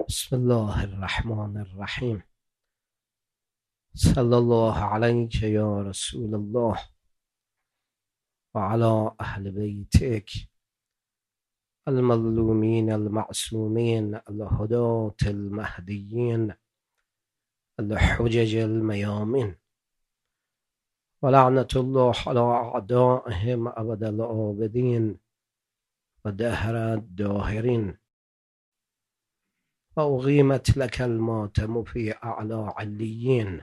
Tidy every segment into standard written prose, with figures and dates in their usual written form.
بسم الله الرحمن الرحیم. صلی الله علیک یا رسول الله و علی اهل بیتک المظلومین المعصومین الهداة المهدیین الحجج المیامین و لعنت الله علی اعدائهم ابد الآبدین و دهر الداهرین و اقیمت لک الماتم فی اعلی علیین.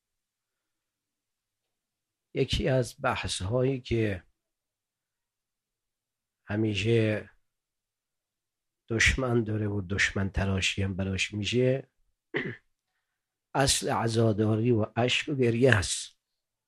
یکی از بحث هایی که همیشه دشمن داره و دشمن تراشی هم براش میشه اصل عزاداری و اشک و گریه است.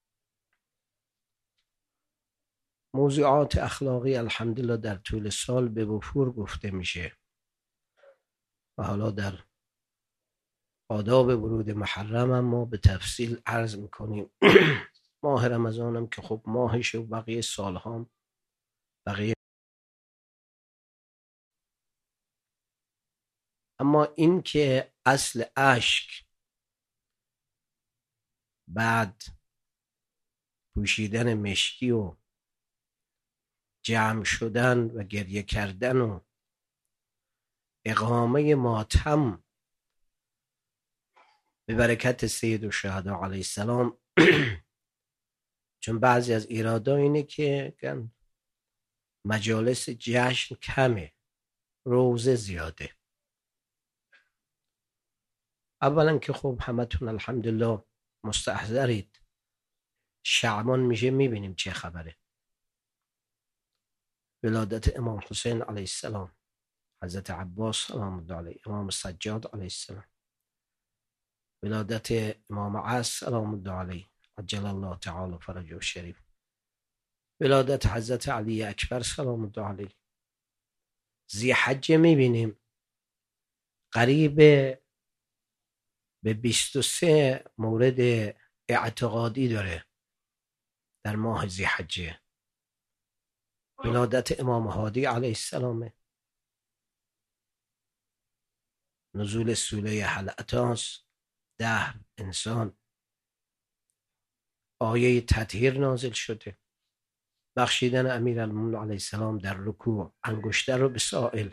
موضوعات اخلاقی الحمدلله در طول سال به وفور گفته میشه و حالا در آداب ورود محرم هم ما به تفصیل عرض میکنیم. ماه رمضان هم که خب ماهشه و بقیه سال هم بقیه. اما این که اصل اشک بعد پوشیدن مشکی و جمع شدن و گریه کردن و اقامه ماتم به برکت سید الشهدا علیه السلام چون بعضی از ایرادا اینه که مجالس جشن کمه، روزه زیاده. اولا که خب همتون الحمدلله مستحضرید شعبان میشه میبینیم چه خبره. ولادت امام حسین علیه السلام، حضرت عباس سلام الله علیه، امام سجاد علیه السلام، ولادت امام عصر سلام الله علیه عجل الله تعالی فرجه الشریف، ولادت حضرت علی اکبر سلام الله علیه. ذی حجه میبینیم قریب به 23 مورد اعتقادی داره در ماه ذی حجه. ولادت امام هادی علیه السلام، نزول سوره هل اتاس، دهر انسان، آیه تطهیر نازل شده، بخشیدن امیرالمومنین علیه السلام در رکوع انگشتر رو به سائل،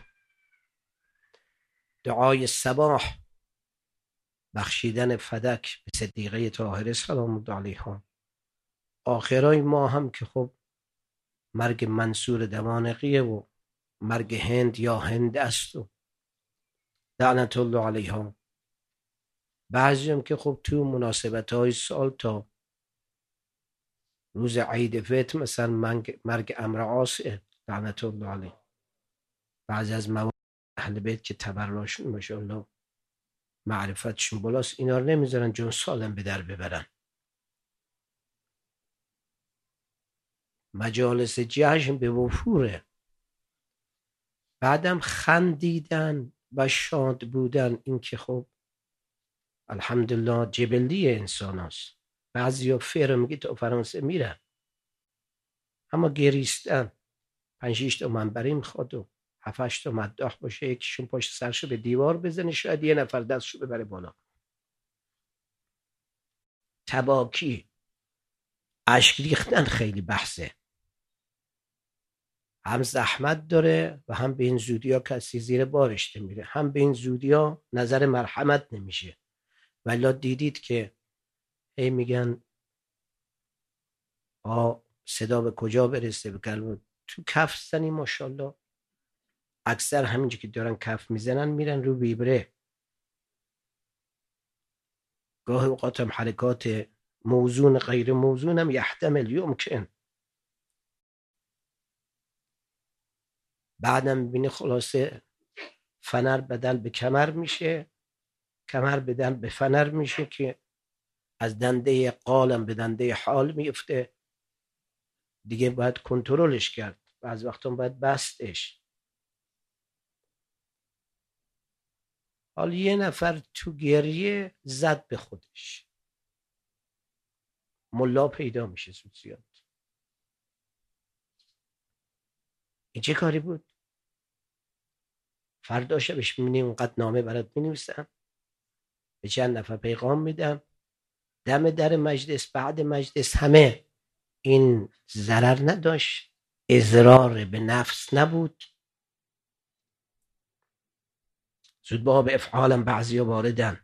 دعای صباح، بخشیدن فدک به صدیقه طاهره سلام الله علیها. آخرای ما هم که خب مرگ منصور دوانقیه و مرگ هند یا هند است و لعنت الله علیها. بعضی هم که خب تو مناسبت های سال تا روز عید فطر مثلا مرگ عمرو عاص لعنت الله علیه. بعضی از مواد اهل بیت که تبراشون ماشاءالله معرفتشون بالاست اینا رو نمیذارن جون سالم به در ببرن. مجالس جشن به وفوره، بعدم خندیدن و شاد بودن این که خب الحمدلله جبلی انسان هست. بعضی ها فیر میگه تا فرانسه میرن اما گریستن 5-6 تا منبری میخواد و 7-8 تا مداح باشه، یکیشون پشت سرشو به دیوار بزنه شاید یه نفر دستشو ببره بالا. تباکی، اشک ریختن خیلی بحثه، هم زحمت داره و هم به این زودی ها کسی زیر بارش نمیره، هم به این زودی ها نظر مرحمت نمیشه. ولی دیدید که هی میگن صدا به کجا برسه، به قلب تو کف زنی ماشاءالله. اکثر همینجا که دارن کف میزنن میرن رو ویبره، گاه اوقات هم حرکات موزون غیر موزون هم یحتمل یمکن. بعدم میبینی خلاصه فنر بدل به کمر میشه، کمر بدل به فنر میشه که از دنده قالم به دنده حال میفته دیگه. باید کنترلش کرد، بعض وقتا باید بستش. حالا یه نفر تو گریه زد به خودش، ملا پیدا میشه زود زیاد. این چه کاری بود؟ فردا شبش میبینی اونقدر نامه برات مینویسن، به چند نفر پیغام میدن، دم در مجلس بعد مجلس همه. این ضرر نداشت، اضرار به نفس نبود. زود با به افعالم بعضی ها واردن.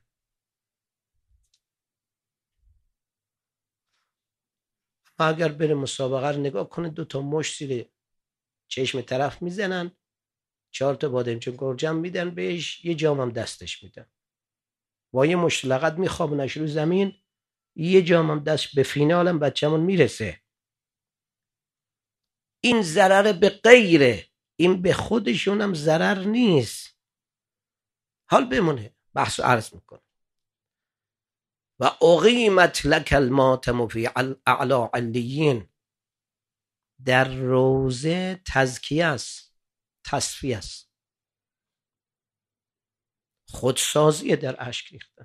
اگر بره مسابقه رو نگاه کنه، 2 تا مشت زیر چشم طرف میزنن، 4 تا بادمجون گرجم میدن بهش، یه جام هم دستش میدن، با یه مشت لغت میخوابونش رو زمین، یه جام هم دست به فینالم بچه‌مون میرسه. این ضرر به غیره، این به خودشون هم ضرر نیست. حال بمونه بحث و عرض میکنه. و اقیمت لک الماتم فی اعلی علیین، در روزه تزکیه است، تصفیه است، خودسازی در اشک ریختن.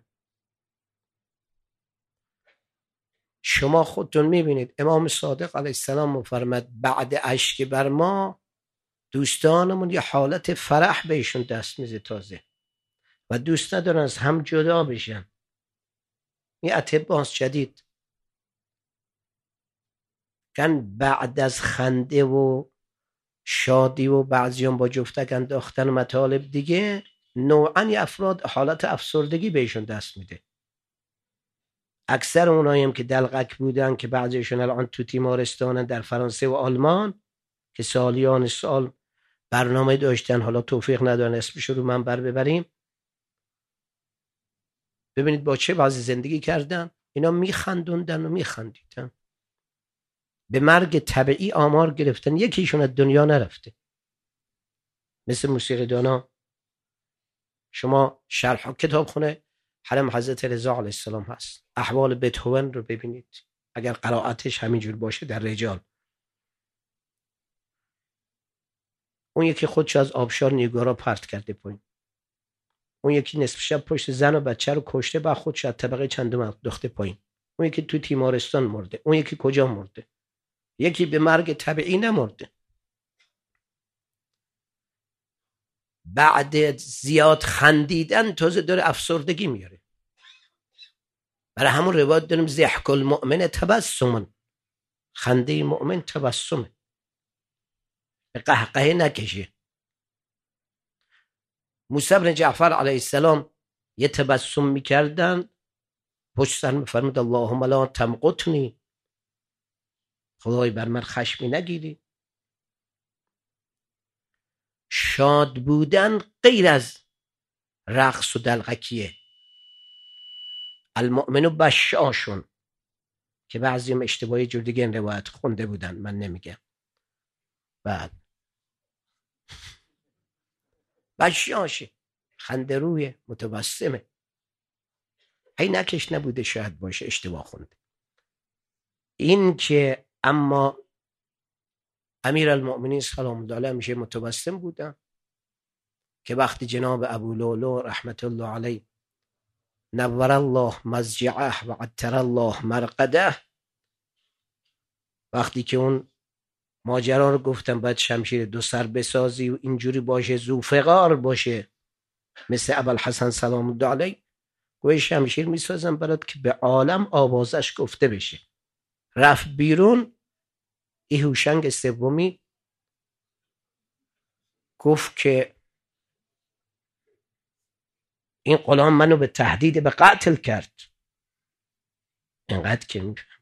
شما خودتون میبینید امام صادق علیه السلام فرمود بعد اشک بر ما دوستانمون یه حالت فرح بهشون دست میزه تازه و دوست ندارن از هم جدا بشن. این اتباس جدید کن بعد از خنده و شادی و بعضیان با جفتک انداختن مطالب دیگه، نوعا افراد حالت افسردگی بهشون دست میده. اکثر اونایی هم که دلقک بودن که بعضیشون الان تو تیمارستانن در فرانسه و آلمان که سالیان سال برنامه داشتن، حالا توفیق ندارن اسمش رو منبر ببریم، ببینید با چه وضعی زندگی کردن. اینا میخندوندن و میخندیدن، به مرگ طبیعی آمار گرفتن، یکیشون از دنیا نرفته. مثل موسیقی دانا، شما شرح کتابخونه حرم حضرت رضا علیه السلام هست، احوال بتهوون رو ببینید اگر قرائتش همینجور باشه در رجال. اون یکی خودش از آبشار نیگارا پرت کرده پایین، اون یکی نصف شب پشت زن و بچه رو کشته و خودش از طبقه چندم انداخته پایین، اون یکی تو تیمارستان مرده، اون یکی کجا مرده، یکی به مرگ طبیعی نمرده. بعد زیاد خندیدن تازه داره افسردگی میاره. برای همون روایت داریم ضحک المؤمن تبسم، خنده مؤمن تبسمه، به قهقه نکشه. موسی بن جعفر علیه السلام یه تبسم میکردن، پشت سر میفرمود اللهم لا تمقتنی، خدای بر من خشمی نگیری. شاد بودن غیر از رقص و دلغکیه. المؤمن بشاشون که بعضی هم اشتباهی جور دیگه این روایت خونده بودن، من نمیگم. بعد بشاشه، خنده روی، متبسمه، هی نکش نبوده، شاید باشه اشتباه خونده. این که اما امیر المؤمنین سلام الله علیه میشه متبسم بودن که وقتی جناب ابو لؤلؤ رحمت الله علیه نور الله مضجعه و عطر الله مرقده، وقتی که اون ماجرا رو گفتم باید شمشیر 2 سر بسازی و اینجوری باشه، ذوفقار باشه مثل ابوالحسن سلام الله علیه، گوی شمشیر میسازم برات که به عالم آوازش گفته بشه. رفت بیرون، این هوشنگ سومی گفت که این غلام منو به تهدید به قتل کرد. اینقدر که میفهمد.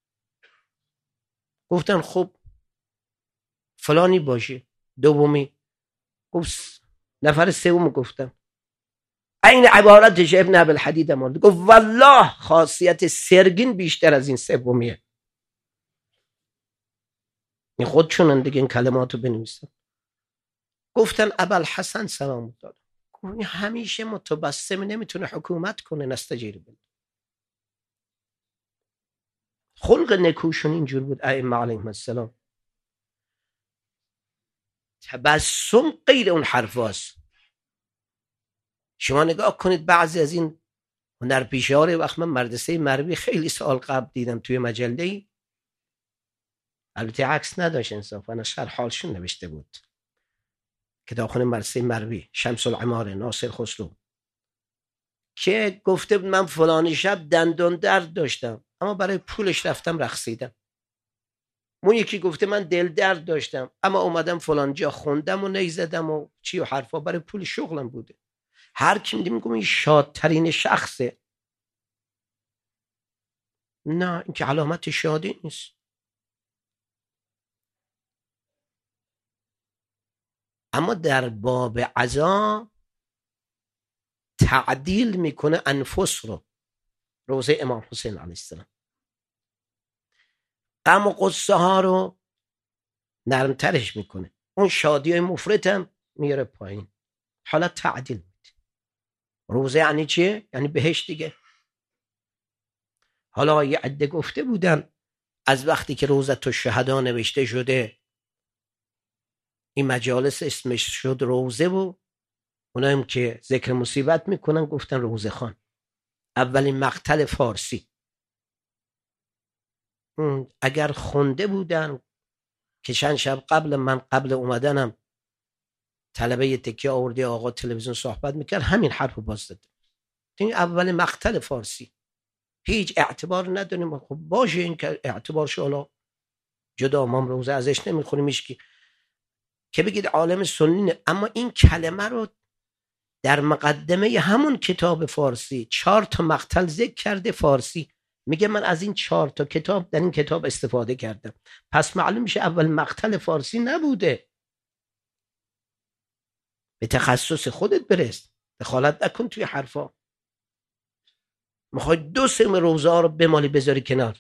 گفتن خب فلانی باشه. دومی گفت، نفر سوم گفتم این عبارتش ابن ابوالحدید مورد، گفت والله خاصیت سرگین بیشتر از این سومیه. این خودشونن دیگه این کلماتو بنویسن. گفتن ابوالحسن سلام الله علیه همیشه متبسم، نمیتونه حکومت کنه، نستجیر بده. خلق نکوشون اینجور بود ائمه علیهم السلام. تبسم غیر اون حرفاست. شما نگاه کنید بعضی از این هنرپیشه‌ها رو، وقت من مدرسه مروی خیلی سال قبل دیدم توی مجله‌ای، البته عکس نداشت انصافا، شرح حالشون نوشته بود کتابخانه مدرسه مروی، شمس العماره، ناصر خسرو، که گفته بود من فلان شب دندان درد داشتم اما برای پولش رفتم رقصیدم. اون یکی گفته من دل درد داشتم اما اومدم فلان جا خوندم و نیزدم و چی و حرفا، برای پول شغلم بوده. هر کی میگم این شادترین شخصه. نه، این که علامت شادی نیست. اما در باب عزا تعدیل میکنه انفس رو. روزه امام حسین علیه السلام غم و قصه ها رو نرمترش میکنه، اون شادی های مفرط هم میاره پایین. حالا تعدیل میده. روزه یعنی چیه؟ یعنی بهشت دیگه. حالا یه عده گفته بودن از وقتی که روزت الشهدا نوشته شده این مجالس اسمش شد روزه، و اونایی که ذکر مصیبت میکنن گفتن روزه خان. اولین مقتل فارسی. اگر خونده بودن که چند شب قبل اومدنم طلبه یه تکیه آوردی آقا تلویزیون صحبت میکرد، همین حرف باز داده. این اول مقتل فارسی. هیچ اعتبار نداریم. خب باشه این که اعتبارش حالا جدا، ما روزه ازش نمیخوریم که بگید عالم سنی نه. اما این کلمه رو در مقدمه همون کتاب فارسی 4 مقتل ذکر کرده فارسی، میگه من از این 4 کتاب در این کتاب استفاده کردم. پس معلوم میشه اول مقتل فارسی نبوده. به تخصص خودت برس، دخالت نکن توی حرفا. میخوای 2/3 روزه ها رو بمالی بذاری کنار.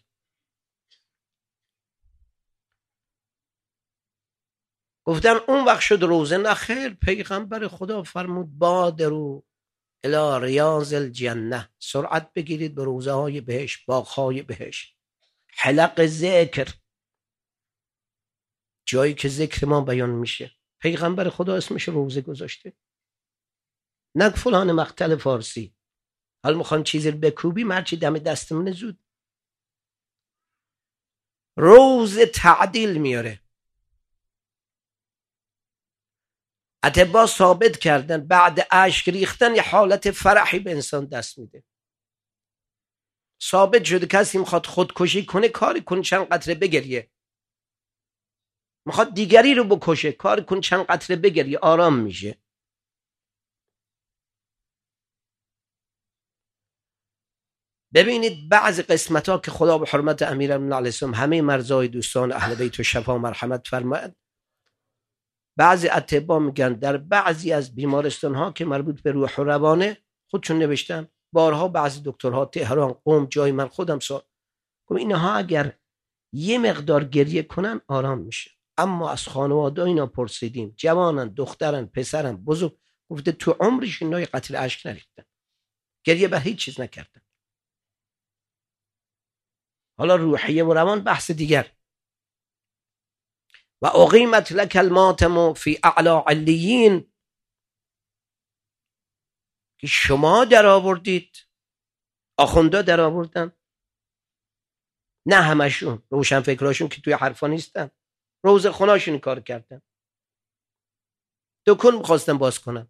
گفتن اون وقت شد روزه. نه خیر، پیغمبر خدا فرمود بادرو الی ریاض الجنه، سرعت بگیرید به روزه های بهشت، باغ های بهشت، حلق ذکر، جایی که ذکر ما بیان میشه. پیغمبر خدا اسمش روزه گذاشته، نه فلان مقتل فارسی. حالا میخوان چیزی رو بکوبی، مرچی دم دستمونه زود. روز تعدیل میاره. اطباء ثابت کردن بعد اشک ریختن یه حالت فرحی به انسان دست میده. ثابت شده کسی میخواد خودکشی کنه کاری کن چند قطره بگریه، میخواد دیگری رو بکشه کاری کن چند قطره بگریه، آرام میشه. ببینید بعض قسمت ها که خدا به حرمت امیرالمومنین علیه السلام همه مرزای دوستان اهل بیت و شفا و مرحمت فرماید، بعضی اطباء میگن در بعضی از بیمارستان ها که مربوط به روح و روانه، خودشون نوشتن بارها بعضی دکترها تهران، قم، جای من خودم اینها اگر یه مقدار گریه کنن آرام میشه. اما از خانواده اینا پرسیدیم، جوانن، دخترن، پسرن، بزرگ، گفته تو عمرش اینا قطره اشک نریختن، گریه به هیچ چیز نکردن. حالا روحیه و روان بحث دیگر. و اقیمت لک الماتم فی اعلی علیین، که شما در آوردید، آخوندا در آوردن، نه همشون، روشن فکراشون که توی حرفا نیستن، روز خوناشون کار کردن، دکون میخواستن باز کنن.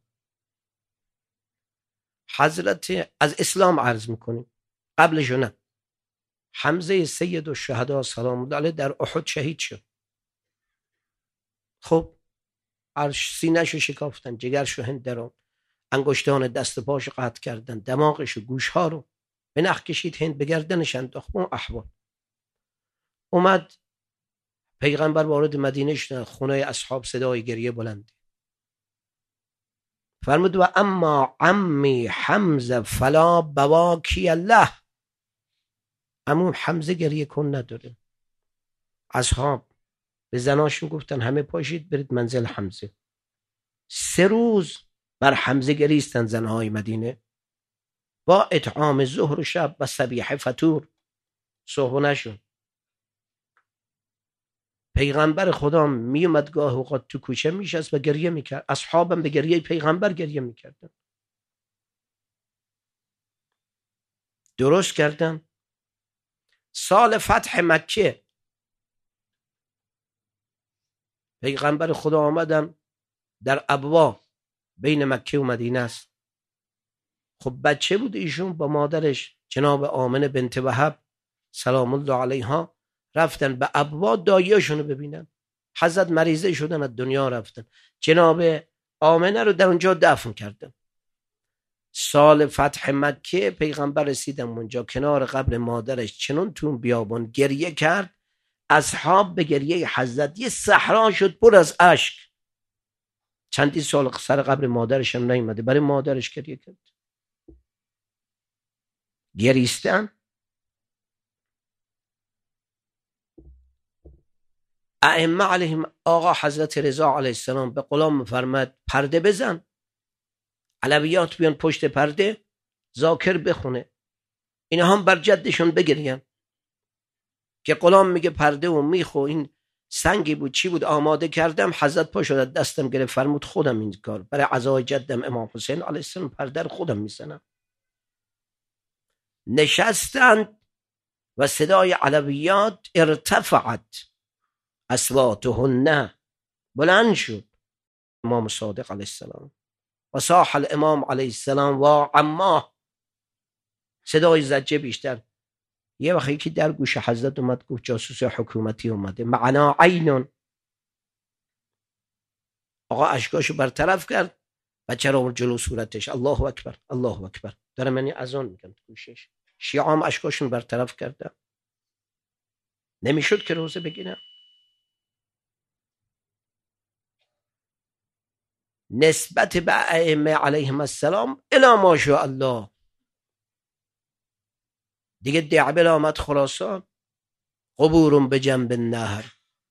حضرت از اسلام عرض میکنیم قبلشو نه، حمزه سید الشهدا سلام الله علیه در احد شهید شد. خب سینه‌شو شکافتن، جگرشو هندرون، انگشتان دست پاشو قطع کردن، دماغشو، گوشها رو به نخ کشید، هند به گردنش انداخت. اون احوال اومد پیغمبر وارد مدینه شد، خونه اصحاب صدای گریه بلند فرمود و اما عمی حمزه فلا بواکی الله، عموم حمزه گریه کن نداره. اصحاب به زناشون گفتن همه پاشید برید منزل حمزه. 3 روز بر حمزه گریستن زنهای مدینه با اطعام ظهر و شب و صبیحه فطور، صبح نشون. پیغمبر خدا می اومد گاه اوقات تو کوچه میشست و گریه میکرد، اصحابم به گریه پیغمبر گریه میکردن. درست کردن. سال فتح مکه پیغمبر خدا آمدن در ابوا بین مکه و مدینه است. خب بچه بود ایشون، با مادرش جناب آمنه بنت وهب سلام الله علیها رفتن به ابوا داییاشونو ببینن. حضرت مریضه شدن، از دنیا رفتن. جناب آمنه رو در اونجا دفن کردن. سال فتح مکه پیغمبر رسیدن اونجا، کنار قبر مادرش چنون تو اون بیابان گریه کرد، اصحاب به گریه حضرت یه صحرا شد پر از اشک. چندی سال سر قبر مادرش هم نیومده، برای مادرش گریه کرد، گریستن. ائمه علیهم، آقا حضرت رضا علیه السلام به غلام فرمد پرده بزن، علویات بیان پشت پرده، ذاکر بخونه، اینا هم بر جدشون بگرین. که غلام میگه پرده و میخو این سنگی بود چی بود آماده کردم، حضرت پا شد دستم گرفت فرمود خودم این کار برای عزای جدم امام حسین علیه السلام پرده رو خودم میزنم. نشستند و صدای علویات ارتفعت اصواتهن، بلند شد. امام صادق علیه السلام و صاح الامام علیه السلام و عماه، صدای زجه بیشتر. یه وقتی یکی در گوش حضرت اومد گفت جاسوس حکومتی اومده، معنا عینون. آقا اشکاشو برطرف کرد، بچه رو جلو صورتش، الله اکبر الله اکبر، داره منی اذان میگن تو گوشش. شیعام اشکاشون برطرف کردن، نمیشد که روزه بگیرن. نسبت به ائمه علیهم السلام الی ماشاء الله. دیگه دعبل آمد خراسان، قبورم به جنب النهر.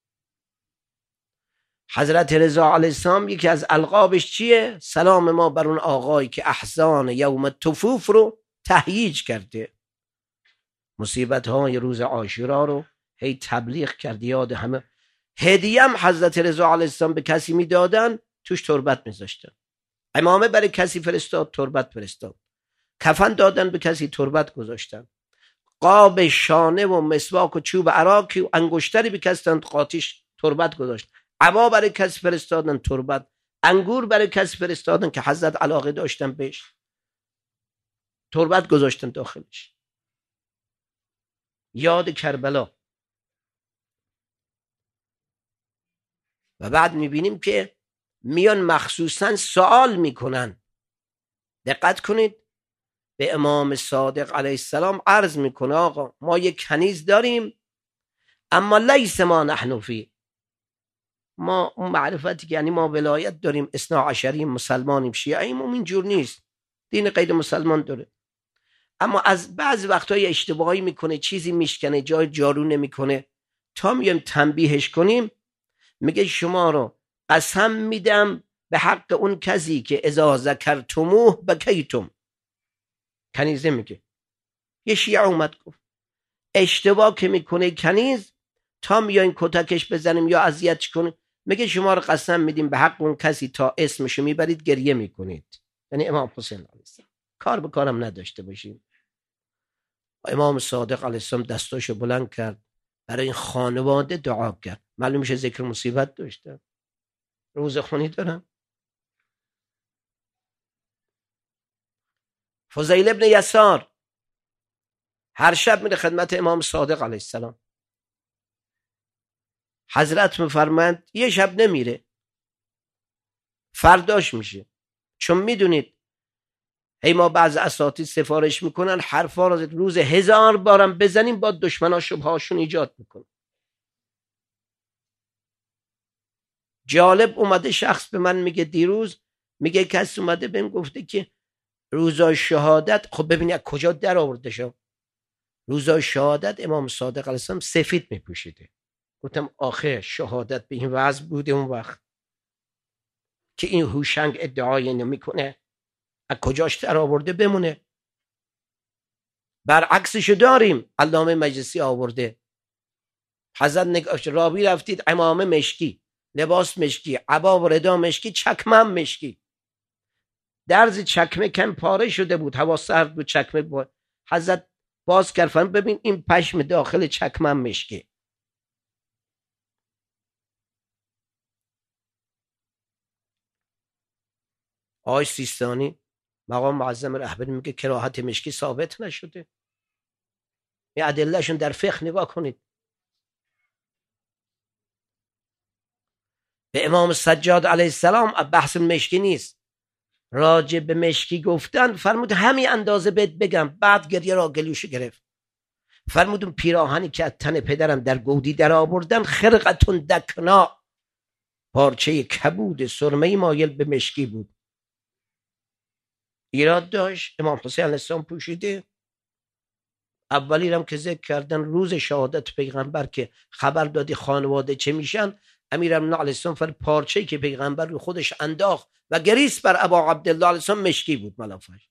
حضرت رضا علیه السلام یکی از القابش چیه؟ سلام ما بر اون آقایی که احزان یوم تفوف رو تهییج کرده، مصیبت های روز عاشورا رو هی تبلیغ کرد، یاد همه. هدیه هم حضرت رضا علیه السلام به کسی میدادن توش تربت میذاشتن. امامه برای کسی فرستاد تربت فرستاد، کفن دادن به کسی تربت گذاشتن، قاب شانه و مسواک و چوب عراقی و انگشتری به کسی قاطیش تربت گذاشت، عبا برای کسی فرستادن تربت، انگور برای کسی فرستادن که حضرت علاقه داشتن بهش، تربت گذاشتن داخلش، یاد کربلا. و بعد میبینیم که میان مخصوصا سوال میکنن. دقت کنید، به امام صادق علیه السلام عرض میکنه آقا ما یک کنیز داریم اما لیس ما نحن فی، ما اون معرفتی که یعنی ما ولایت داریم، اثنا عشری مسلمانیم شیعیم، اون اینجور نیست، دین غیر مسلمان داره. اما از بعض وقتهای اشتباهی میکنه، چیزی میشکنه، جای جارو نمیکنه، تا میایم تنبیهش کنیم میگه شما رو قسم میدم به حق اون کسی که اذا ذکرتموه بکیتم. کنیزه میگه، یه شیعه اومد گفت اشتباه که میکنه کنیز، تا میاین کتکش بزنیم یا اذیتش کنیم، میگه شما رو قسم میدیم به حق اون کسی تا اسمشو میبرید گریه میکنید. یعنی امام حسین علیه السلام کار به کارم نداشته باشیم. امام صادق علیه السلام دستاشو بلند کرد، برای این خانواده دعا کرد. معلوم میشه ذکر مصیبت داشتن، روزه خونی دارن. فضیل ابن یسار هر شب میره خدمت امام صادق علیه السلام. حضرت میفرمند یه شب نمیره، فرداش میشه. چون میدونید هی ما بعض اساتید سفارش میکنن حرفا رو روز 1000 بارم بزنیم با دشمنا شبهاشون ایجاد میکنن. جالب اومده شخص به من میگه دیروز، میگه کسی اومده بهم گفته که روزای شهادت، خب ببینی از کجا در آورده شو، روزای شهادت امام صادق علیه السلام سفید میپوشیده. گفتم آخه شهادت به این وضع بوده اون وقت که این هوشنگ ادعای نمیکنه، از کجاش در آورده بمونه؟ برعکسشو داریم، علامه مجلسی آورده. حضرت نگاش رابی رفتید، امامه مشکی، لباس مشکی، عبا و ردا مشکی، چکمه هم مشکی. درز چکمه کم پاره شده بود، هوا سرد بود، چکمه بود. حضرت باز کردن ببین این پشم داخل چکمه هم مشکی. آقای سیستانی مقام معظم رهبری میگه کراهت مشکی ثابت نشده. این ادلهشون در فقه نگاه کنید. به امام سجاد علیه السلام بحث مشکی نیست، راجع به مشکی گفتن فرمود همین اندازه بهت بگم، بعد گریه را گلوش گرفت. فرمود اون پیراهنی که از تن پدرم در گودی در آوردن خرقتون دکنا، پارچه کبود سرمه‌ای مایل به مشکی بود. ایراد داشت امام حسین علیه السلام پوشیده. اولی هم که ذکر کردن روز شهادت پیغمبر که خبر دادی خانواده چه میشن، امیرالمومنین علیه السلام فر پارچه‌ای که پیغمبر رو خودش انداخت و گریست بر ابا عبدالله علیه السلام مشکی بود ملافش.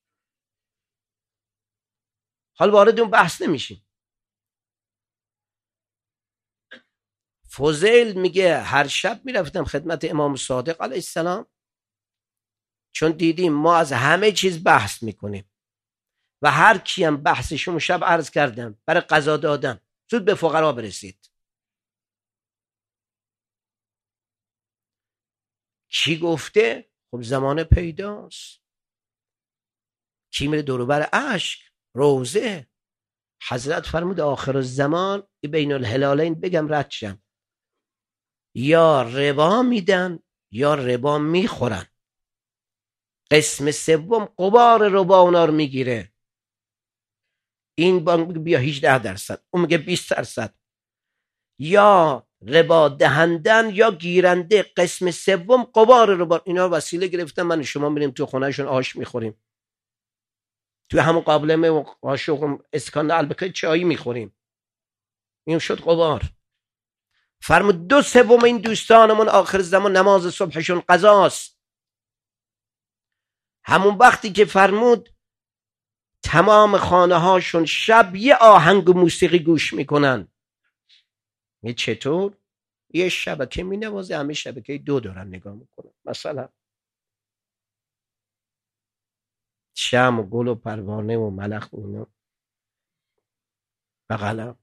حال وارد اون بحث نمیشیم. فضیل میگه هر شب میرفتم خدمت امام صادق علیه السلام، چون دیدیم ما از همه چیز بحث میکنیم و هر کیم بحثشون شب عرض کردم برای قضا دادن زود به فقرا برسید. کی گفته؟ خب زمان پیداست. کی میره دوروبر اشک روزه؟ حضرت فرمود آخر الزمان بین الهلالین بگم رد شم، یا ربا میدن یا ربا میخورن. قسم سوم غبار ربا اونا رو میگیره. این بانک بیا 18%، اون میگه 20%. یا ربا دهندن یا گیرنده. قسم سوم غبار ربا. اینا وسیله گرفتن من شما میریم تو خونهشون آش میخوریم، توی همون قابلمه و قاشق اسکان البته چایی میخوریم. این شد غبار. فرمود 2/3 این دوستانمون آخر زمان نماز صبحشون قضاست. همون وقتی که فرمود تمام خانه هاشون شب یه آهنگ موسیقی گوش میکنن. یه چطور؟ یه شبکه می نوازه، همه شبکه 2 دارن نگاه میکنن. مثلا شم و گل و پروانه و ملخ و اینا و قلم.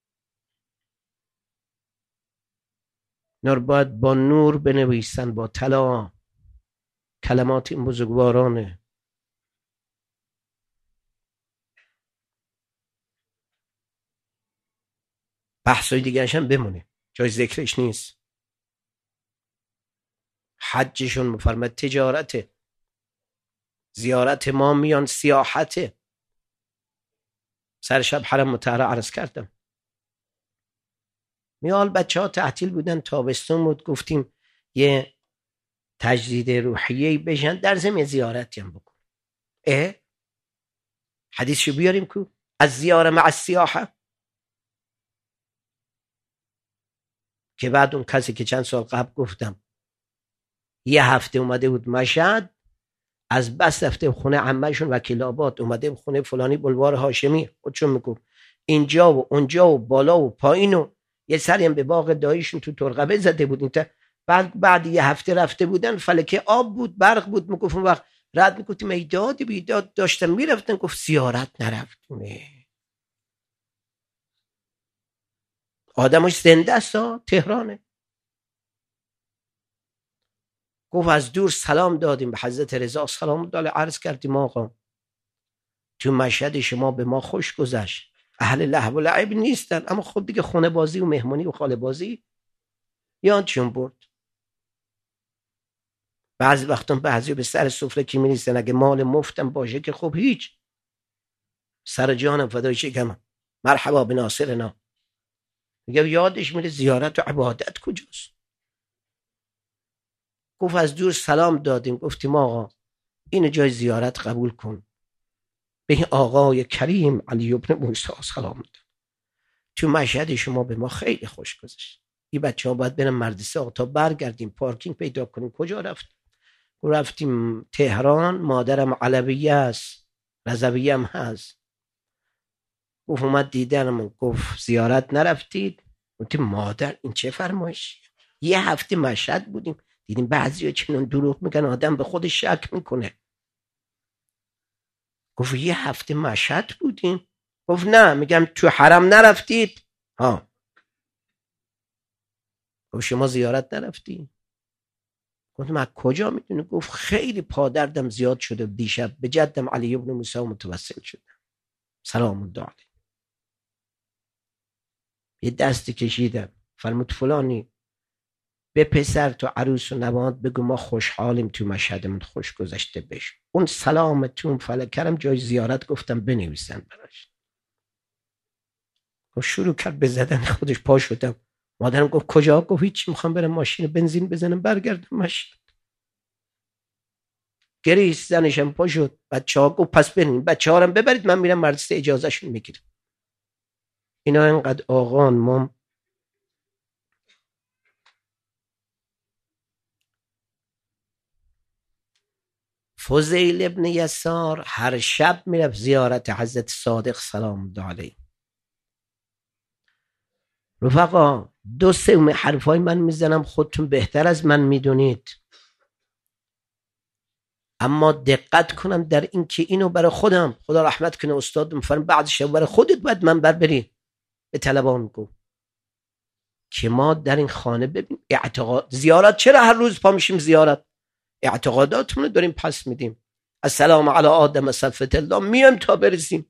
نور باید با نور بنویسن، با طلا. کلمات این بزرگوارانه. بحثای دیگرش هم بمونه، جای ذکرش نیست. حجشون مفرمد تجارته، زیارت ما میان سیاحته. سر شب حرم مطهره عرض کردم، میال بچه ها تعطیل بودن، تابستون بود، گفتیم یه تجدید روحیه‌ای بشن، در ضمن زیارتی هم بکن. حدیثشو بیاریم کو از زیاره مع السیاحه، که بعد اون کسی که چند سال قبل گفتم یه هفته اومده بود مشهد، از بس رفته خونه عمه‌شون وکیل آباد، اومده خونه فلانی بلوار هاشمی، خودشون میگفت اینجا و اونجا و بالا و پایین، و یه سری هم به باغ داییشون تو ترقبه زده بود. بعد یه هفته رفته بودن، فلکه آب بود، برق بود. میگفت اون وقت رد میگفتیم ایداد بیداد داشتن میرفتن. گفت زیارت نرفتیم. آدمش زنده است، تهرانه. گفت از دور سلام دادیم به حضرت رضا، سلام داله عرض کردیم آقا تو مشهد شما به ما خوش گذشت، اهل لهو و لعب نیستن، اما خب دیگه خونه بازی و مهمانی و خاله بازی یادشون برد. بعضی وقتا بعضی به سر سفره کی می‌نیستن، اگه مال مفتم باشه که خب هیچ، سر جانم فدای شکم، مرحبا به ناصرنا. میگه یادش میره زیارت و عبادت کجاست. گفت از دور سلام دادیم، گفتیم آقا این جای زیارت قبول کن، به این آقای کریم علی ابن موسی سلام داد، تو مشهد شما به ما خیلی خوش گذشت. این بچه ها باید برن مدرسه آقا تا برگردیم پارکینگ پیدا کنیم. کجا رفتیم تهران، مادرم علویه است، رضویه هم هست. گفت اومد دیدنم، گفت زیارت نرفتید؟ گفتیم مادر این چه فرمایشی؟ یه هفته مشهد بودیم، دیدیم بعضی ها چنان دروغ میگن آدم به خودش شک میکنه. گفت یه هفته مشهد بودیم؟ گفت نه، میگم تو حرم نرفتید؟ ها. گفت شما زیارت نرفتید؟ گفتم از کجا میدونی؟ گفت خیلی پادردم زیاد شده دیشب به جدم علی ابن موسی متوسل شدم سلام الله علیه. یه دستی کشیدم فرمود فلانی به پسر تو عروس و نواد بگو ما خوشحالیم تو مشهدمون خوش گذشته بش. اون سلامتون فلکرم جای زیارت گفتم بنویسن براش. گفت شروع کرد به زدن خودش. پا شدم. مادرم گفت کجا؟ گفت هیچ، میخوام برم ماشین بنزین بزنم برگردم مشهد. گریست. زنشم پا شد. بچه‌ها گفت پس بریم بچه‌ها رو ببرید من میرم مدرسه اجازهشون میگیرم. اینا انقدر آقان ما فضیل ابن یسار هر شب میرفت زیارت حضرت صادق سلام الله علیه. رفقا 2/3 حرفای من میزنم خودتون بهتر از من میدونید، اما دقت کنم در این که اینو برای خودم، خدا رحمت کنه استاد میفرم بعدش برای خودت باید منبر بری به طلبان گو که ما در این خانه ببین اعتقاد زیارت. چرا هر روز پا میشیم زیارت؟ اعتقاداتمون داریم پس میدیم. السلام علی آدم صفوة الله میایم تا برسیم.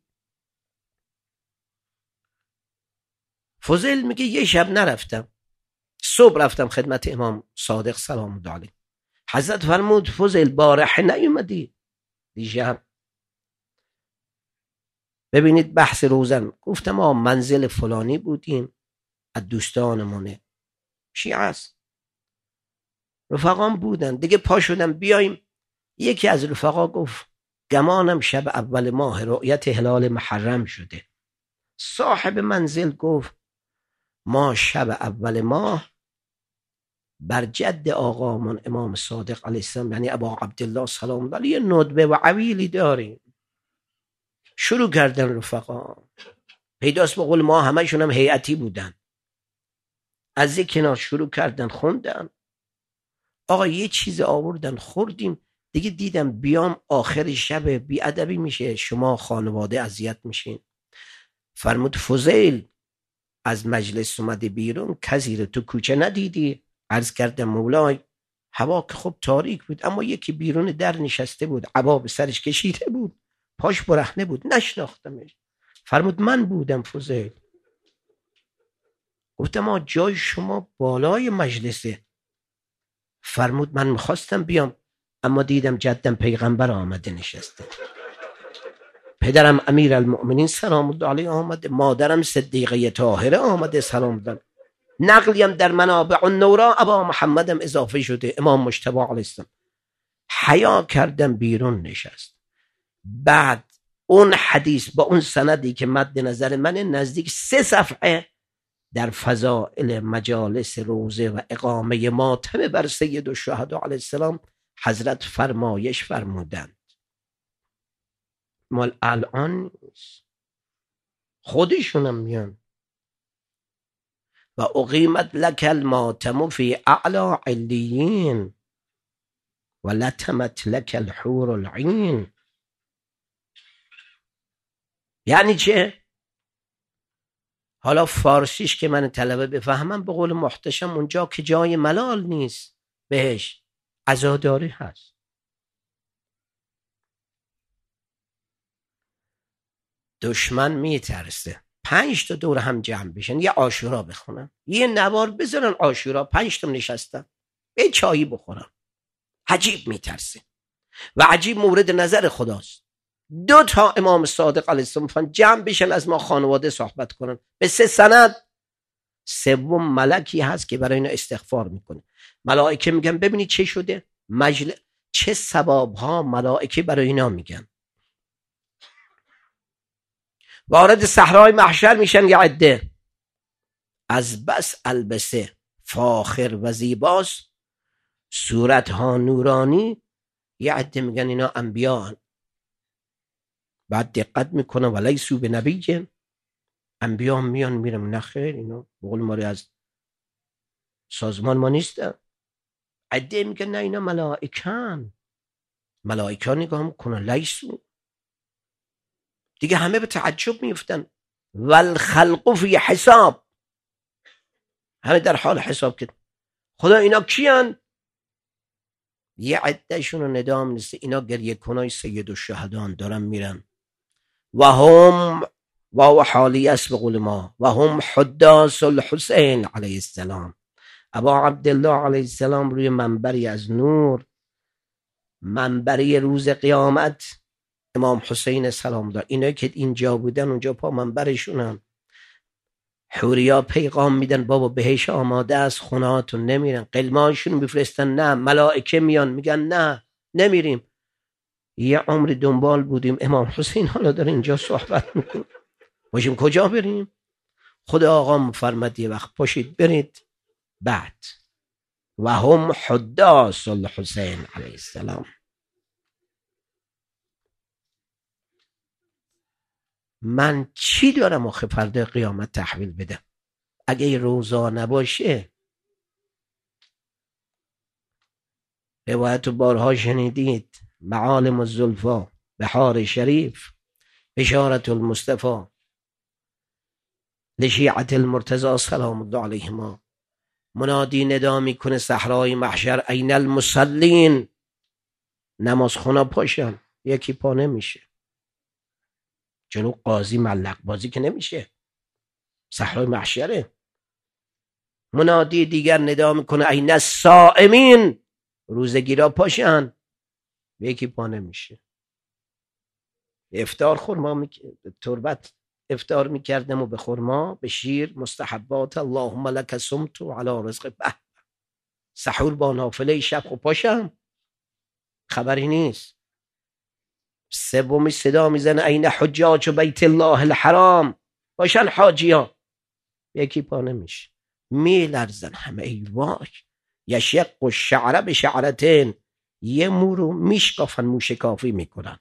فضیل میگه یه شب نرفتم، صبح رفتم خدمت امام صادق سلام الله علیه. حضرت فرمود فضیل بارحه نیومدی دیشب؟ ببینید بحث روزن. گفتم منزل فلانی بودیم از دوستانمونه شیعه است، رفقام بودن دیگه. پا شدم بیایم. یکی از رفقا گفت گمانم شب اول ماه رؤیت هلال محرم شده. صاحب منزل گفت ما شب اول ماه بر جد آقامون امام صادق علیه السلام یعنی ابا عبدالله سلام الله علیه ندبه و عویلی داریم. شروع کردن رفقا. پیداست به قول ما همشون هم هیئتی بودن. از یک کنار شروع کردن خوندن. آقا یه چیز آوردن خوردیم دیگه. دیدم بیام آخر شب بیادبی میشه، شما خانواده اذیت میشین. فرمود فضیل از مجلس اومده بیرون، کسی رو تو کوچه ندیدی؟ عرض کردم مولای هوا که خب تاریک بود، اما یکی بیرون در نشسته بود، عبا به سرش کشیده بود، پاش برهنه بود، نشناختمش. فرمود من بودم فضیل. گفتم جای شما بالای مجلسه. فرمود من میخواستم بیام اما دیدم جدم پیغمبر آمده نشسته، پدرم امیر المؤمنین سلام الله علیه آمده، مادرم صدیقه طاهره آمده سلام الله، نقلیم در منابع النورا ابا محمدم اضافه شده امام مجتبی علیه السلام. حیا کردم بیرون نشست. بعد اون حدیث با اون سندی که مد نظر من نزدیک 3 صفحه در فضائل مجالس روزه و اقامه ماتم بر سید الشهدا علیه السلام حضرت فرمایش فرمودند. مال الان خودشونم میان و اقیمت لک الماتم فی اعلی علیین و لتمت لک الحور العین. یعنی چه؟ حالا فارسیش که من طلبه بفهمم، به قول محتشم اونجا که جای ملال نیست بهش عزاداری هست. دشمن میترسه 5 تا دور هم جمع بشن یه عاشورا بخونن، یه نوار بذارن عاشورا، 5 تا نشستن یه چایی بخورن. عجیب میترسه و عجیب مورد نظر خداست. 2 تا امام صادق علیه السلام جمع بشن از ما خانواده صحبت کنن به 3 سند. 3 ملکی هست که برای اینا استغفار میکنه. ملائکه میگن ببینید چه شده، چه ثواب ها ملائکه برای اینا میگن. وارد صحرای محشر میشن یه عده، از بس البسه فاخر و زیباست، صورت ها نورانی. یه عده میگن اینا انبیاء. بعد دقت میکنه ولیسو به نبی، انبیاء میان میرم نخیر اینا بقول ماری از سازمان ما نیستن. عده میگن نه اینا ملائکان. ملائکه نگاه میکنن لیسو. دیگه همه به تعجب میفتن. والخلق فی حساب، همه در حال حساب کرد. خدا اینا کیان؟ یه عدهشون رو ندا می‌رسه اینا گریه کنای سید الشهدان دارن میرن و هم و حالی است به قول ما و هم حداث الحسین علیه السلام. ابا عبدالله علیه السلام روی منبری از نور، منبری روز قیامت، امام حسین سلام دار، اینا که اینجا بودن اونجا پا منبرشونن، حوریا پیغام میدن بابا بهش آماده است، خونهاتون نمیرن، قلمانشون میفرستن نه، ملائکه میان میگن نه نمیریم. یه عمر دنبال بودیم امام حسین حالا داره اینجا صحبت میکنه، باشیم کجا بریم؟ خدا آقا فرمد یه وقت پاشید برید. بعد و هم حداث الحسین علیه السلام. من چی دارم آخه فردا قیامت تحویل بدم اگه روزا نباشه؟ روایت بارها شنیدید، معالم الزلفا، بحار شریف، بشارت المصطفى لشیعت المرتضی سلام الله علیهما. منادی ندا میکنه صحرای محشر این المصلین، نماز خونه پاشن، یکی پا نمیشه، جلو قاضی ملق بازی که نمیشه، صحرای محشره. منادی دیگر ندا میکنه این الصائمین، روزگیرا پاشن، یکی پا نمیشه. افطار خورما تربت افطار میکردم و به خورما به شیر مستحبات اللهم لك صمت علی رزق به. سحور با نافله شب خب پاشم، خبری نیست. سومی صدا میزنه این حجاج بیت الله الحرام، باشن حاجیان، یکی پا نمیشه، میلرزن همه. ای وای، یشق الشعر بشعرتین، یه مورو میشکافن، موشکافی میکنن.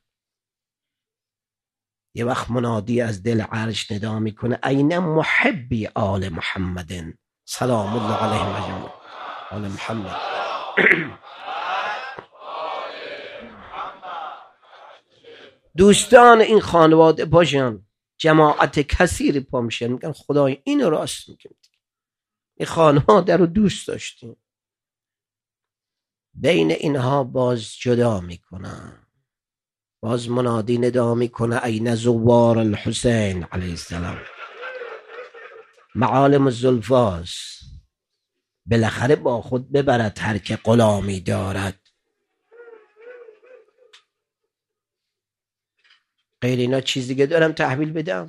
یه وقت منادی از دل عرش ندا میکنه این محبی آل محمد سلام الله علیه و جمع آل محمد. دوستان این خانواده باشن، جماعت کثیری پا میشن میگن خدای این راست میگه، این خانواده رو دوست داشتیم. بین اینها باز جدا میکنن، باز منادی ندا میکنه این زوار الحسین علیه السلام. معالم الزلفاس، بالاخره با خود ببرد هر که غلامی دارد. غیر اینا چیز دیگه دارم تحویل بدم؟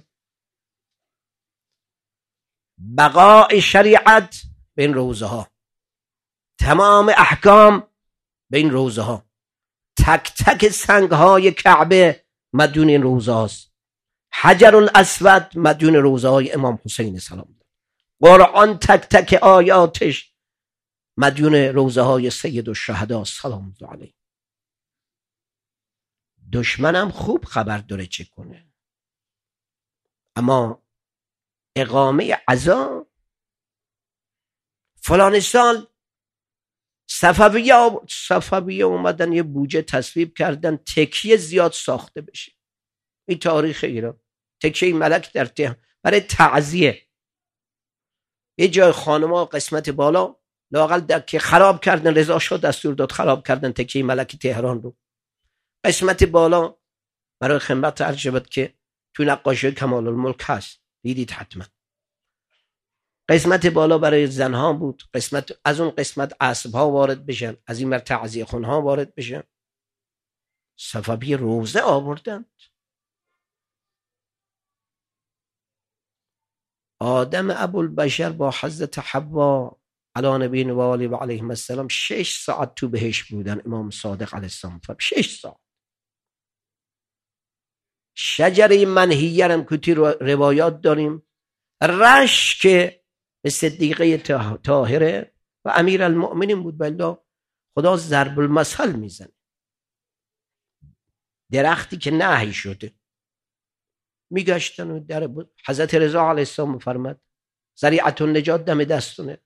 بقاء شریعت بین روزه ها، تمام احکام بین روزه ها، تک تک سنگ های کعبه مدیون این روزه هاست، حجر الاسود مدیون روزه های امام حسین سلام، قرآن تک تک آیاتش مدیون روزه های سید الشهدا سلام الله علیه. دشمنم خوب خبر داره چه کنه، اما اقامه عزا فلان سال صفویه اومدن یه بودجه تصویب کردن تکیه زیاد ساخته بشه. این تاریخ ایران، تکیه ملک در تهران برای تعزیه. یه جای خانما قسمت بالا لااقل که خراب کردن، رضا شاه دستور داد خراب کردن تکیه ملک تهران رو. قسمت بالا برای خدمت عرض شود که تو نقاشی کمال الملک هست، دیدید حتما. قسمت بالا برای زنها بود، قسمت از اون قسمت اسبها وارد بشن، از این مر تعزیه خونها وارد بشن. صفوی روزه آوردند. آدم ابوالبشر با حضرت حوا علی نبی و آله و علیهم السلام 6 ساعت تو بهش بودن. امام صادق علیه السلام 6 ساعت. شجره منهیه هم کتی روایات داریم، رشک صدیقه طاهره و امیر المؤمنین بود. بالله خدا ضرب المثل میزنه. درختی که نهی شده میگشتن و در بود. حضرت رضا علیه السلام فرمد ذریعة النجات دم دستونه.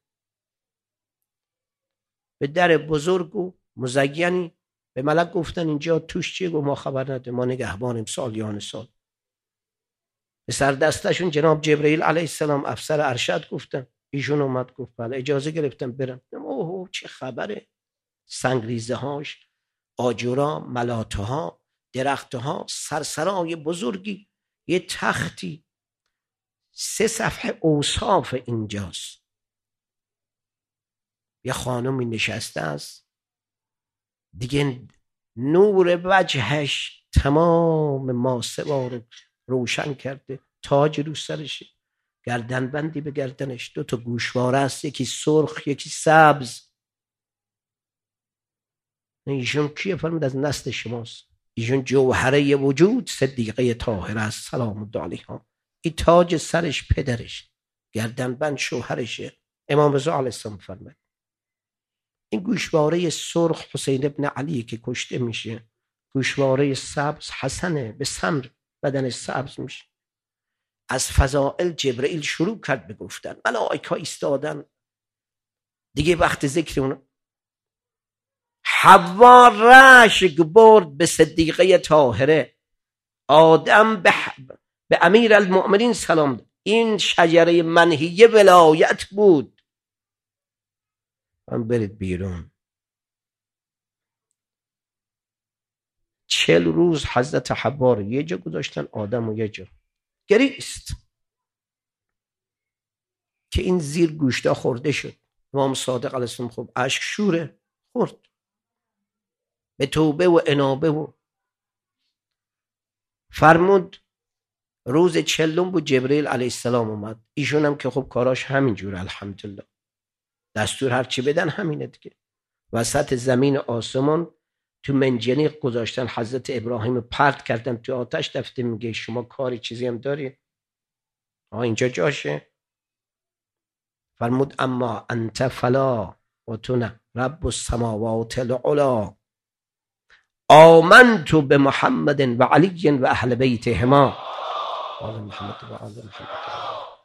به در بزرگ و مزینی به ملک گفتن اینجا توش چیه؟ گفت ما خبر نده، ما نگهبانیم سالیان سال. به سر دستشون جناب جبرئیل علیه السلام افسر ارشد گفتن، ایشون اومد گفت بله اجازه گرفتم برم. اوه چه خبره؟ سنگریزه هاش، آجرها، ملاطه ها، درخت ها، سرسرای بزرگی، یه تختی، 3 صفحه اوصاف اینجاست. یه خانمی نشسته است دیگه، نور وجهش تمام ماسوا رو روشن کرده، تاج رو سرشه، گردنبندی به گردنش، 2 تا گوشواره است، یکی سرخ یکی سبز. ایشون کیه؟ فرمود از نسل شماست. ایشون جوهره وجود صدیقه طاهره است سلام الله علیها. این تاج سرش پدرش، گردنبند شوهرشه. امام رضا علیه السلام فرمود این گوشواره سرخ حسین ابن علی که کشته میشه، گوشواره سبز حسنه، به سمر بدنش سبز میشه. از فضائل جبرئیل شروع کرد به گفتن، ملائکه ایستادن دیگه. وقت ذکر اون حوا رشک برد به صدیقه طاهره، آدم به امیر المؤمنین سلام داد. این شجره منهیه ولایت بود. من برید بیرون. 40 روز حضرت حوا رو یه جا گذاشتن، آدم و یه جا. گریست که این زیر گوشتا خورده شد. امام صادق علیه السلام خب اشک شوره خورد، به توبه و انابه و فرمود. روز 40 بود جبرئیل علیه السلام اومد. ایشون هم که خب کاراش همینجور الحمدلله، دستور هرچی بدن همینه دیگه. وسط زمین آسمان تو منجنیق گذاشتن، حضرت ابراهیم پرت کردن تو آتش. دفته میگه شما کاری چیزی هم داری؟ اینجا جاشه. فرمود اما انت فلا و تو نه، رب السماوات العلا، آمنت به محمد و علی و اهل بیتهما. آل محمد و آل محمد.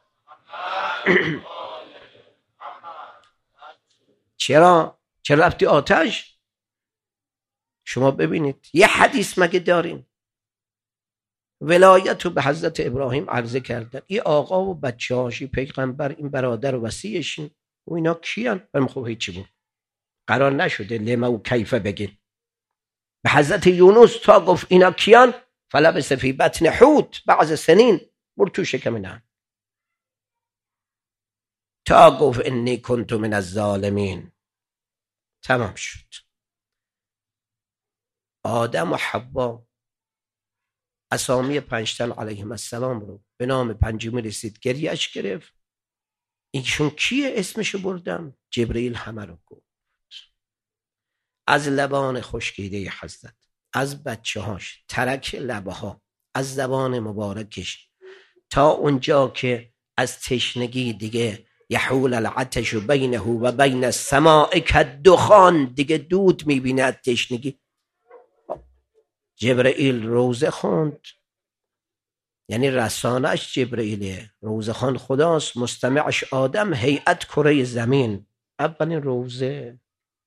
چرا رفتی آتش؟ شما ببینید یه حدیث مگه داریم؟ ولایت رو به حضرت ابراهیم عرضه کردن. این آقا و بچه هاشی، پیغمبر، این برادر و وصیشین و اینا کیان؟ برم خب هیچی بود، قرار نشده لما و کیفه بگین. به حضرت یونس تا گفت اینا کیان؟ فلبث فی بطن حوت بعض سنین، برد تو شکم نه، تا گفت انی کنت من الظالمین. تمام شد. آدم و حوا اسامی 5 تن علیهم السلام رو به نام پنجمی رسید، گریهش گرفت. ایشون کیه؟ اسمشو بردم. جبرئیل همه رو گفت، از لبان خشکیده حضرت، از بچه هاش، ترک لبه ها، از زبان مبارکش، تا اونجا که از تشنگی دیگه یحول العطش بینه و بین السماء کالدخان، دیگه دود میبینه از تشنگی. جبرئیل روزه خوند، یعنی رسانش جبرئیله، روزه خوان خداست، مستمعش آدم، هیئت کره زمین. اولین روزه.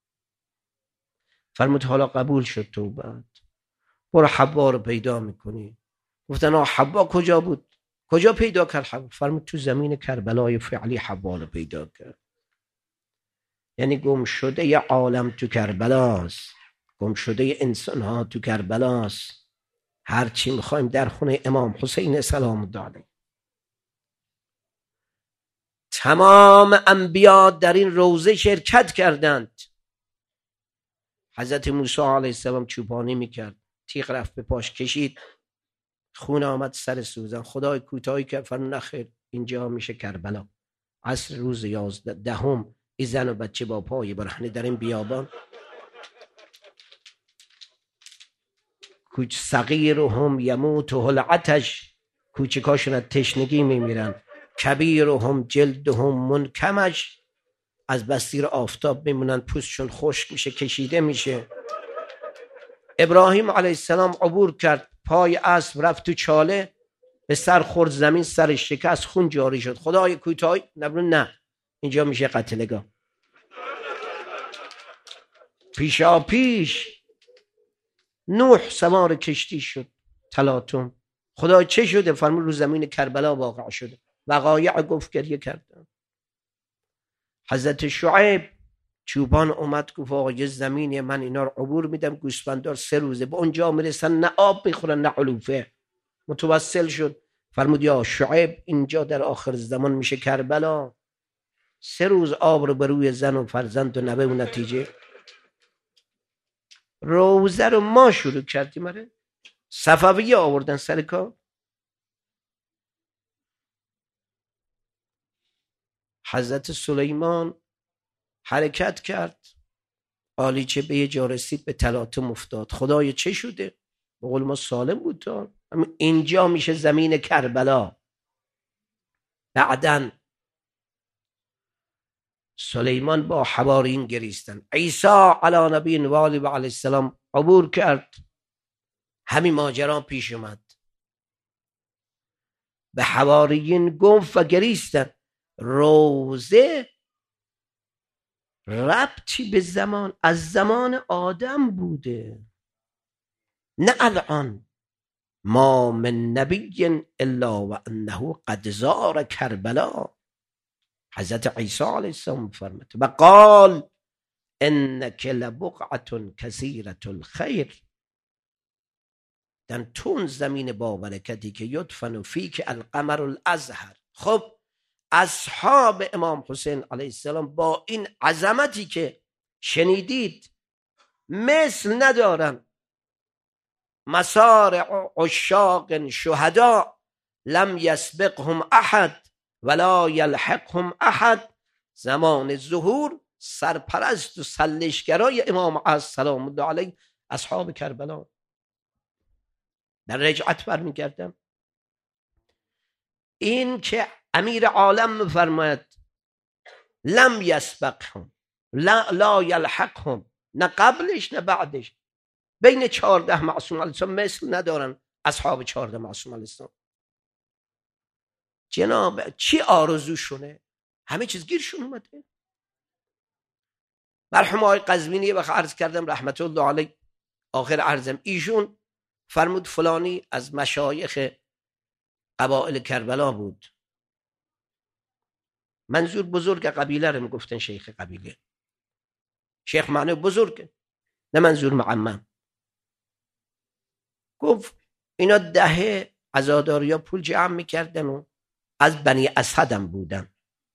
فرمود حالا قبول شد توبت، برو حوا رو پیدا میکنی. گفتن حوا کجا بود؟ کجا پیدا کرد حوا؟ فرمود تو زمین کربلای فعلی حوا رو پیدا کرد. یعنی گم شده ی عالم تو کربلاست، گم شده انسان ها تو کربلاست. هر چی میخوایم در خونه امام حسین سلام الله علیه. تمام انبیا در این روزه شرکت کردند. حضرت موسی علیه السلام چوپانی میکرد، تیغ رفت به پاش کشید، خون آمد سر سوزن. خدای کوتاهی کرد، فرمود نخیر، اینجا میشه کربلا. عصر روز 11 این زن و بچه با پای برهنه در این بیابان، صغیرهم یموت العطش، کوچکاشون از تشنگی میمیرن، کبیرهم جلدهم منکمش، از بستیر آفتاب میمونن، پوستشون خشک میشه، کشیده میشه. ابراهیم علیه السلام عبور کرد، پای اسب رفت تو چاله، به سر خورد زمین، سرش شکست، خون جاری شد. خدای کوتاهی نه، اینجا میشه قتلگاه. پیشا پیش نوح سوار کشتی شد، تلاطم. خدا چه شده؟ فرمود رو زمین کربلا واقع شده. وقایع گفت، گریه کردن. حضرت شعیب چوبان اومد گفت آقا یه زمینی من اینا رو عبور میدم، گوسفندار 3 روزه به اونجا میرسن نه آب میخورن نه علوفه. متوسل شد فرمود یا شعیب اینجا در آخر زمان میشه کربلا. 3 روز آب رو به روی زن و فرزند و نوه و نتیجه روزه رو ما شروع کردیم. آره صفویه آوردن سر کار. حضرت سلیمان حرکت کرد، قالیچه به یه جا رسید به تلاطم افتاد. خدای چه شده؟ به قول ما سالم بود تا اینجا میشه زمین کربلا. بعدن سلیمان با حوارین گریستن. عیسی علی نبی و علیه السلام عبور کرد. همین ماجرا پیش اومد. به حوارین گفت و گریستن روزه ربطی به زمان از زمان آدم بوده، نه الان. ما من نبی الا و انه قد زار کربلا. حضرت عیسی علیه السلام فرمود و قال انک لبقعة کثیرة الخیر. در تون زمین با برکتی که یدفن فیک القمر الازهر. خب اصحاب امام حسین علیه السلام با این عظمتی که شنیدید مثل ندارن. مسارع عشاق شهدا لم یسبقهم احد ولا یلحقهم احد. زمان ظهور سرپرست و سلشگرای امام سلام الله علیه اصحاب کربلا. در رجعت برمیگردم این که امیر عالم میفرماید لم یسبقهم لا یلحقهم، نه قبلش نه بعدش. بین 14 معصوم علیه السلام مثل ندارن اصحاب 14 معصوم علیه السلام. جناب چی آرزوشونه؟ همه چیز گیرشون اومده. مرحوم آقای قزوینی یه وقت عرض کردم رحمت الله علیه، آخر عرضم ایشون فرمود فلانی از مشایخ قبائل کربلا بود. منظور بزرگ قبیله رو میگفتن شیخ قبیله. شیخ معنی بزرگ، نه منظور معمم. گفت اینا دهه عزاداریا پول جمع میکردن و از بنی اسد هم بودن.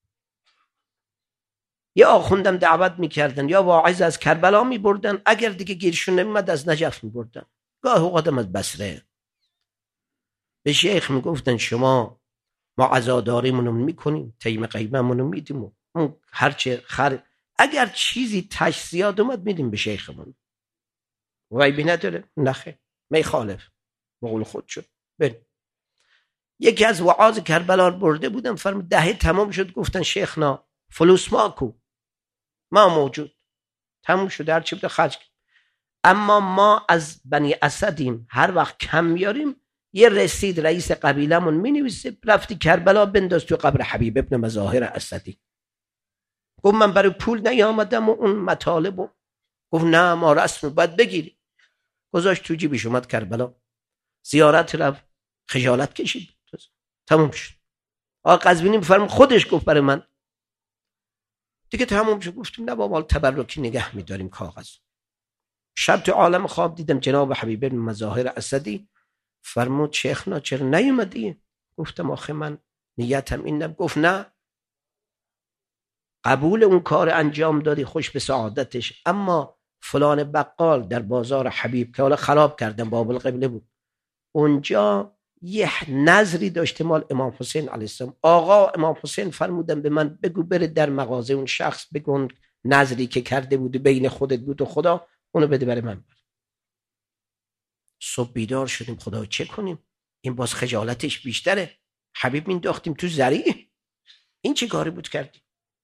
یا آخوندم دعوت میکردن یا واعظ از کربلا میبردن، اگر دیگه گیرشون نمیمد از نجف میبردن، گاه اوقاتم از بصره. به شیخ میگفتن شما ما عزاداریمونو میکنیم، تیم قیممونو میدیم و اون هرچه اگر چیزی تش زیاد اومد میدیم به شیخمون. غیبی نداره؟ نخه میخالف بقول خود شد. بریم. یکی از وعاظ کربلا برده بودم، فرمود دهه تمام شد، گفتن شیخنا فلوس ماکو، ما موجود، تموم شد، هر چی بده خرج. اما ما از بنی اسدیم، هر وقت کم میاریم یه رسید رئیس قبیلمون مینویسه رفتی کربلا بنداز تو قبر حبیب ابن مظاهر اسدی. گفت من برای پول نیامدم و اون مطالب. گفت نه ما رسم باید بگیری. گذاشت تو جیبش اومد کربلا، زیارت رفت، خجالت کشید، تموم شد. آقا قزوینی میفرمون خودش گفت برای من دیگه تموم شد. گفتیم نه بابا تبرکی نگه میداریم کاغذ. شب تو عالم خواب دیدم جناب حبیب بن مظاهر اسدی. فرمود شیخنا چرا نیومدی؟ گفتم آخه من نیتم این نبود. گفت نه قبول اون کار انجام دادی، خوش به سعادتش، اما فلان بقال در بازار حبیب که حالا خراب کردن باب القبله بود، اونجا یه نظری داشته مال امام حسین علیه السلام. آقا امام حسین فرمودن به من بگو بره در مغازه اون شخص بگو نظری که کرده بود بین خودت بود و خدا اونو بده برای من. صبح بیدار شدیم خدا چه کنیم، این باز خجالتش بیشتره. حبیب مینداختیم تو ذریع، این چه کاری بود کردیم؟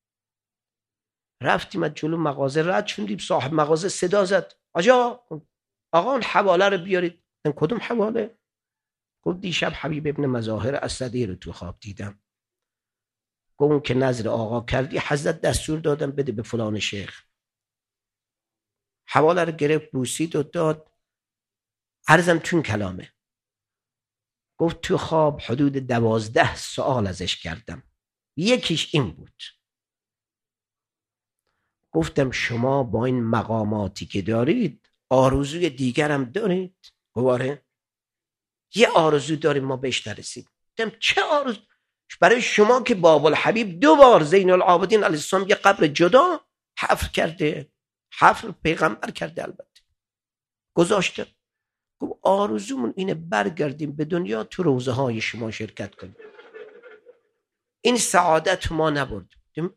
رفتیم از جلو مغازه رد شدیم، صاحب مغازه صدا زد آقا اون حواله رو بیارید. کدوم حواله؟ گفت دیشب حبیب ابن مظاهر اسدی رو تو خواب دیدم. گفت اون که نظر آقا کردی حضرت دستور دادم بده به فلان شیخ. حواله رو گرفت بوسید و داد. عرضم تون کلامه. گفت تو خواب حدود 12 سوال ازش کردم، یکیش این بود. گفتم شما با این مقاماتی که دارید آرزوی دیگرم دارید؟ گواره یه آرزو داریم ما بهش نرسید. گفتم چه آرزو؟ برای شما که باب الحبیب 2 بار زین العابدین علیه السلام یه قبر جدا حفر کرده، حفر پیغمبر کرده، البته گذاشته. گفت آرزومون اینه برگردیم به دنیا تو روزه های شما شرکت کنیم. این سعادت ما نبرد.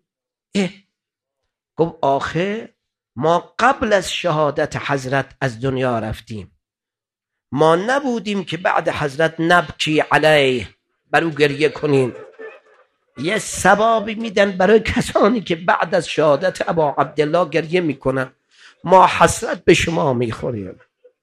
گفت آخه ما قبل از شهادت حضرت از دنیا رفتیم، ما نبودیم که بعد حضرت نبکی علیه برو گریه کنیم. یه ثوابی میدن برای کسانی که بعد از شهادت ابا عبدالله گریه میکنن، ما حسرت به شما میخوریم.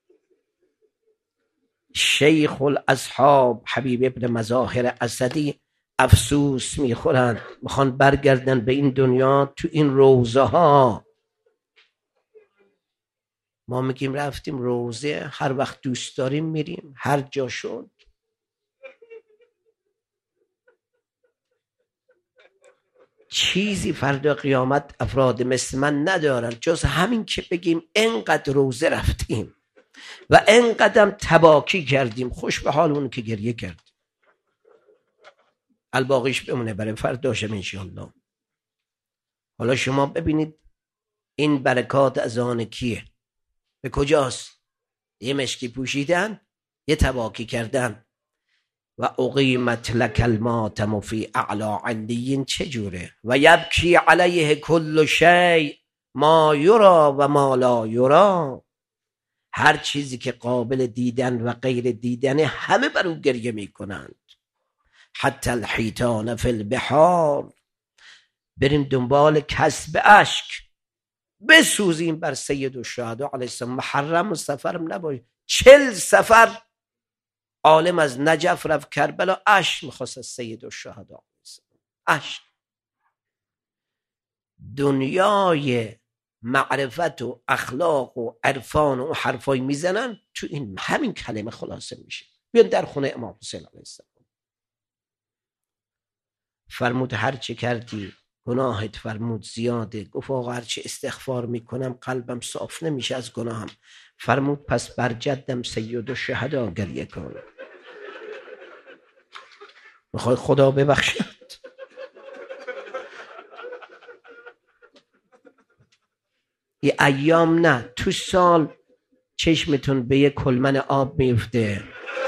شیخ الاصحاب حبیب ابن مظاهر اسدی افسوس میخورند، میخوان برگردن به این دنیا تو این روزه ها. ما میگیم رفتیم روزه، هر وقت دوست داریم میریم، هر جا شد. چیزی فردا قیامت افراد مثل من ندارن جز همین که بگیم انقدر روزه رفتیم و انقدر تباکی کردیم، خوش به حال اون که گریه کرد. الباقیش بمونه برای فرداشم انشاءالله. حالا شما ببینید این برکات از آن کیه؟ به کجاست؟ یه مشکی پوشیدن، یه تباکی کردن. و اقیمت لک الماتم فی اعلی علیین چجوره؟ و یبکی علیه کل شیء ما یرا و ما لا یرا. هر چیزی که قابل دیدن و غیر دیدن همه بر او گریه میکنند. حتی الحیتان فی البحار. بریم دنبال کسب اشک، بسوزیم بر سید الشهدا علیه السلام. محرم و سفرم نباشه. 40 سفر عالم از نجف رفت کربلا، اشک میخواست از سید الشهدا. اشک. دنیای معرفت و اخلاق و عرفان و حرفای میزنن، تو این همین کلمه خلاصه میشه. بیان در خونه امام حسین علیه السلام. فرمود هر چه کردی گناهت فرمود زیاده. گفت آقا هر چه استغفار میکنم قلبم صاف نمیشه از گناهم. فرمود پس بر جدم سید الشهدا گریه کن. میخوای خدا ببخشد؟ این ایام نه، تو سال چشمتون به یک کلمن آب میفته،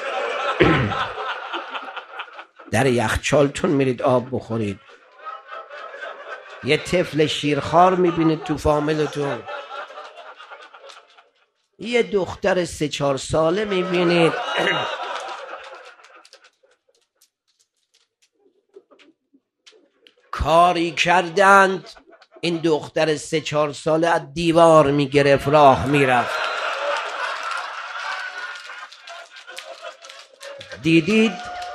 در یخچالتون میرید آب بخورید، یه طفل شیرخوار میبینید تو فامیلتون، یه دختر 3-4 ساله میبینید کاری کردند این دختر 3-4 ساله از دیوار میگرفت راه میرفت. دیدید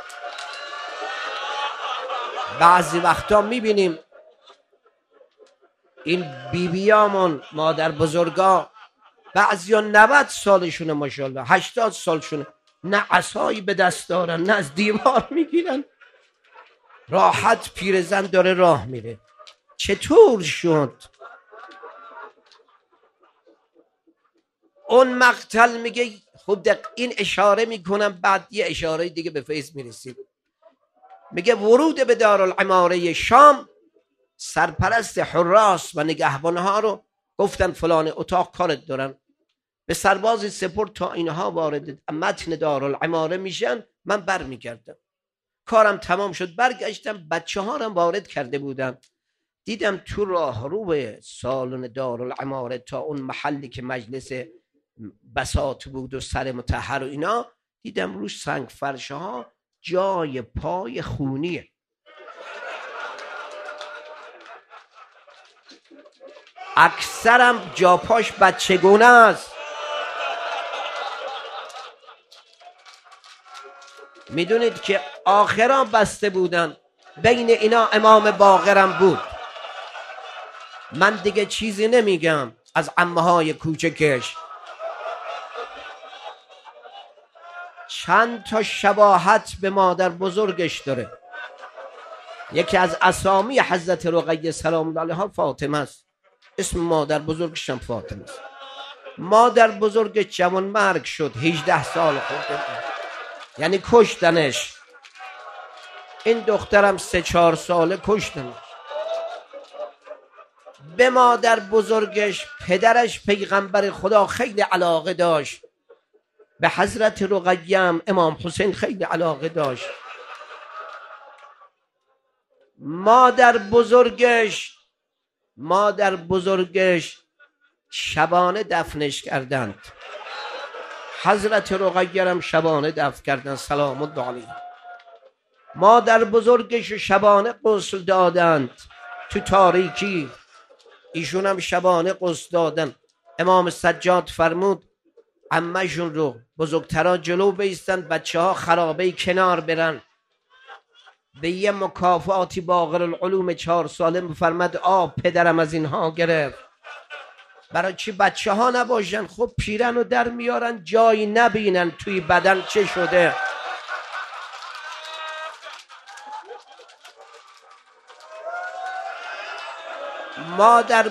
بعضی وقتا میبینیم این بیبیامون مادر بزرگا بعضیا 90 سالشونه ماشاءالله، 80 سالشونه، نه عصایی به دست دارن نه از دیوار میگیرن، راحت پیرزن داره راه میره. چطور شد؟ اون مقتل میگه خب این اشاره میکنم، بعد یه اشاره دیگه به فیض میرسید. میگه ورود به دارالعماره شام، سرپرست حراس و نگهبانها رو گفتن فلان اتاق کارت دارن، به سربازی سپرد تا اینها وارد متن دارالعماره میشن. من بر میگردم، کارم تمام شد، برگشتم، بچه ها رو وارد کرده بودم، دیدم تو راه رو به سالن دارالعماره تا اون محلی که مجلس بساط بود و سر مطهر و اینا، دیدم روش سنگ فرشه ها جای پای خونیه. اکثرم جا پاش بچگونه است. میدونید که آخران بسته بودن، بین اینا امام باقرم بود. من دیگه چیزی نمیگم از عمه های کوچکش. چند تا شباهت به مادر بزرگش داره. یکی از اسامی حضرت رقیه سلام الله علیها فاطمه است. اسم مادر بزرگش هم فاطمه است. مادر بزرگ جوان مرگ شد، 18 سال خورده، یعنی کشتنش. این دخترم 3-4 ساله کشتنش. به مادر بزرگش پدرش پیغمبر خدا خیلی علاقه داشت، به حضرت رقیه امام حسین خیلی علاقه داشت. مادر بزرگش شبانه دفنش کردند. حضرت رقیه هم شبانه دفن کردند سلام الله علیه. مادر بزرگش شبانه غسل دادند تو تاریکی، ایشون هم شبانه غسل دادن. امام سجاد فرمود عمه‌شون رو بزرگترا جلو بیستن، بچه ها خرابه کنار برن. به یه مکافاتی باقر العلوم 4 ساله میفرمد آب پدرم از اینها گرفت. برای چی بچه ها نباشن؟ خب پیرن رو در میارن جایی نبینن توی بدن چه شده. مادر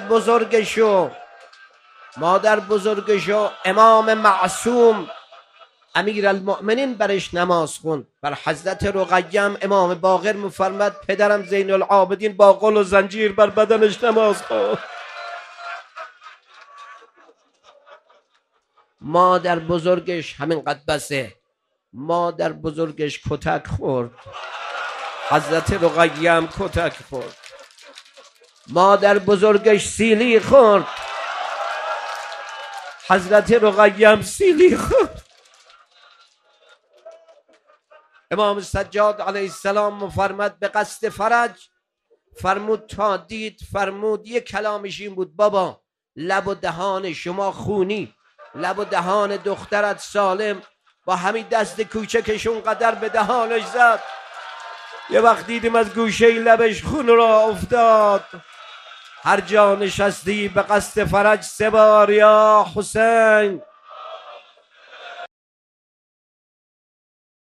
بزرگشو امام معصوم امیر المؤمنین برش نماز خوند. بر حضرت رقیه امام باقر میفرماد پدرم زین العابدین با قل و زنجیر بر بدنش نماز خوند. مادر بزرگش همینقدر بسه، مادر بزرگش کتک خورد، حضرت رقیه هم کتک خورد. مادر بزرگش سیلی خورد، حضرت رقیه هم سیلی خورد. امام سجاد علیه السلام مفرمد به قصد فرج فرمود تا دید، فرمود یک کلامش این بود بابا لب و دهان شما خونی، لب و دهان دخترت سالم، با همین دست کوچکش اونقدر به دهانش زد. یه وقت دیدیم از گوشه لبش خون را افتاد. هر جا نشستی به قصد فرج 3 بار یا حسین